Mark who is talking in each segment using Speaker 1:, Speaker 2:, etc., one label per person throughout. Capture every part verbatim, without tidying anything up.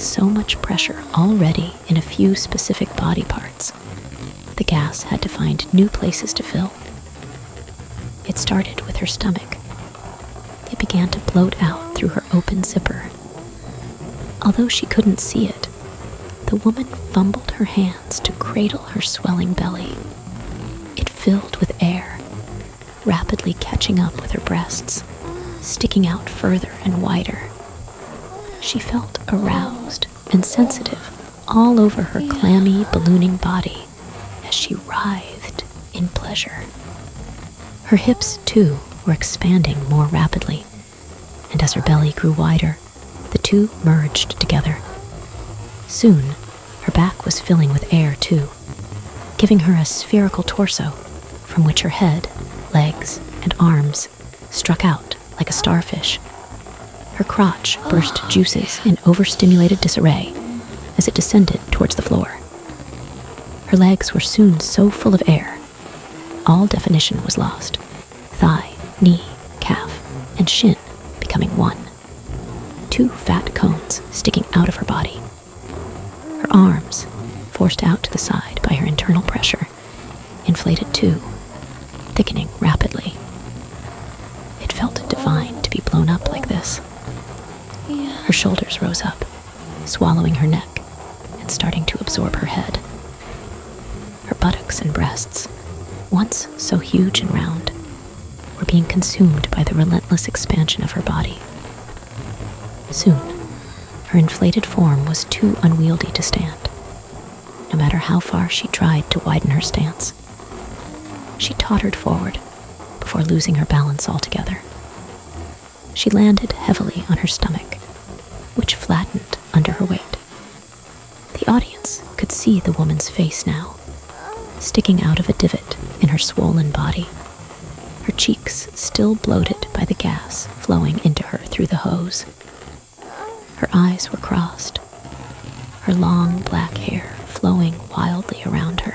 Speaker 1: so much pressure already in a few specific body parts, the gas had to find new places to fill. It started with her stomach. It began to bloat out through her open zipper. Although she couldn't see it, the woman fumbled her hands to cradle her swelling belly. It filled with air, rapidly catching up with her breasts, sticking out further and wider. She felt aroused and sensitive all over her clammy, ballooning body as she writhed in pleasure. Her hips, too, were expanding more rapidly, and as her belly grew wider, the two merged together. Soon, her back was filling with air, too, giving her a spherical torso from which her head, legs, and arms struck out like a starfish. Her crotch burst juices in overstimulated disarray as it descended towards the floor. Her legs were soon so full of air, all definition was lost, thigh, knee, calf, and shin becoming one. Two fat cones sticking out of her body. Her arms, forced out to the side by her internal pressure, inflated too, thickening rapidly. It felt divine to be blown up like this. Her shoulders rose up, swallowing her neck and starting to absorb her head. Her buttocks and breasts, once so huge and round, were being consumed by the relentless expansion of her body. Soon, her inflated form was too unwieldy to stand, no matter how far she tried to widen her stance. She tottered forward before losing her balance altogether. She landed heavily on her stomach, which flattened under her weight. The audience could see the woman's face now, sticking out of a divot in her swollen body, her cheeks still bloated by the gas flowing into her through the hose. Her eyes were crossed, her long black hair flowing wildly around her,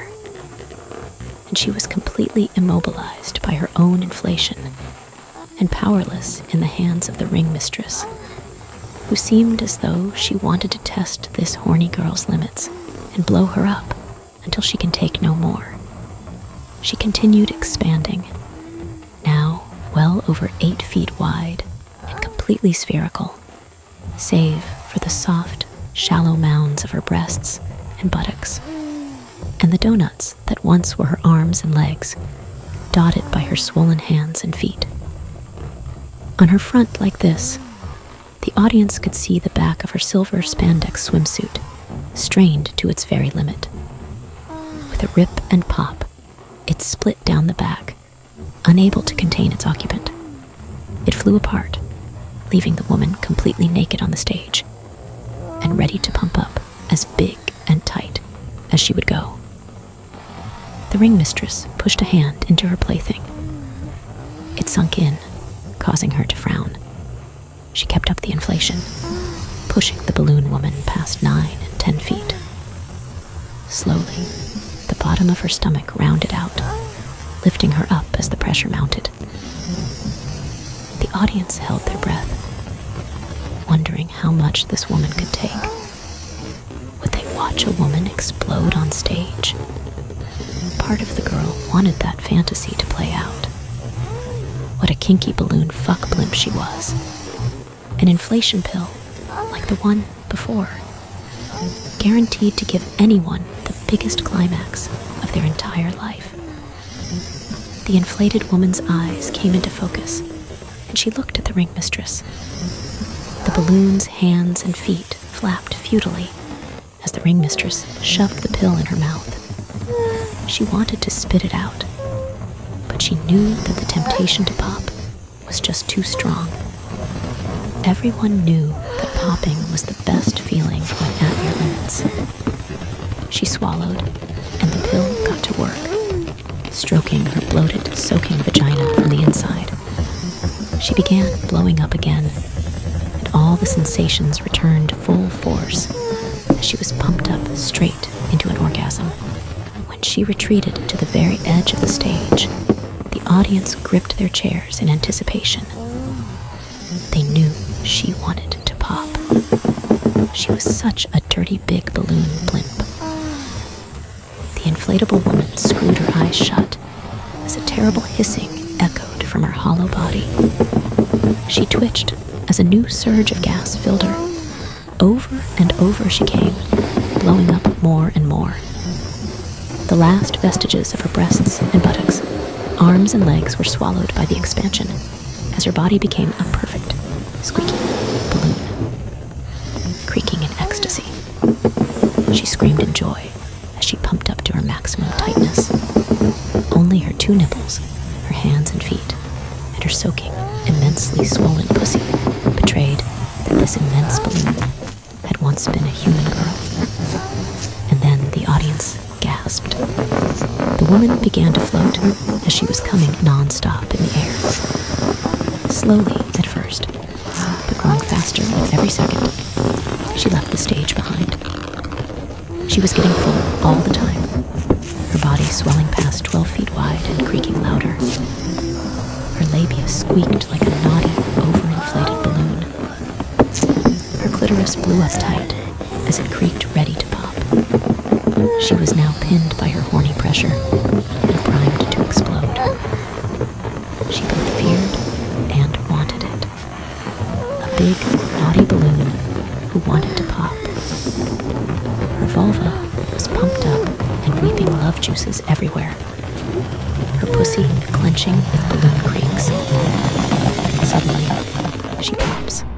Speaker 1: and she was completely immobilized by her own inflation and powerless in the hands of the ring mistress, who seemed as though she wanted to test this horny girl's limits and blow her up until she can take no more. She continued expanding, now well over eight feet wide and completely spherical, save for the soft, shallow mounds of her breasts and buttocks, and the donuts that once were her arms and legs, dotted by her swollen hands and feet. On her front like this, the audience could see the back of her silver spandex swimsuit, strained to its very limit. With a rip and pop, it split down the back, unable to contain its occupant. It flew apart, leaving the woman completely naked on the stage, and ready to pump up as big and tight as she would go. The ring mistress pushed a hand into her plaything. It sunk in, causing her to frown. She kept up the inflation, pushing the balloon woman past nine and ten feet. Slowly, the bottom of her stomach rounded out, lifting her up as the pressure mounted. The audience held their breath, wondering how much this woman could take. Would they watch a woman explode on stage? Part of the girl wanted that fantasy to play out. What a kinky balloon fuck blimp she was. An inflation pill, like the one before, guaranteed to give anyone the biggest climax of their entire life. The inflated woman's eyes came into focus, and she looked at the ring mistress. The balloon's hands and feet flapped futilely as the ring mistress shoved the pill in her mouth. She wanted to spit it out, but she knew that the temptation to pop was just too strong. Everyone knew that popping was the best feeling when at your limits. She swallowed, and the pill got to work, stroking her bloated, soaking vagina from the inside. She began blowing up again, and all the sensations returned full force as she was pumped up straight into an orgasm. When she retreated to the very edge of the stage, the audience gripped their chairs in anticipation. They knew she wanted to pop. She was such a dirty big balloon blimp. The inflatable woman screwed her eyes shut as a terrible hissing echoed from her hollow body. She twitched as a new surge of gas filled her. Over and over she came, blowing up more and more. The last vestiges of her breasts and buttocks, arms and legs were swallowed by the expansion as her body became a perfect, squeaky balloon. Creaking in ecstasy, she screamed in joy as she pumped up to her maximum tightness. Only her two nipples, her hands and feet, and her soaking, immensely swollen pussy betrayed that this immense balloon had once been a human girl. And then the audience gasped. The woman began to float as she was coming non-stop in the air. Slowly at first, but growing faster with every second, she left the stage behind. She was getting fuller all the time, her body swelling past twelve feet wide and creaking louder. Her labia squeaked like a naughty, overinflated balloon. Her clitoris blew up tight as it creaked ready to pop. She was now pinned by her horny pressure and primed to explode. She both feared and wanted it. A big, naughty balloon who wanted to pop. Her vulva was pumped up and weeping love juices everywhere. Her pussy clenching with balloon creaks. Suddenly, she pops.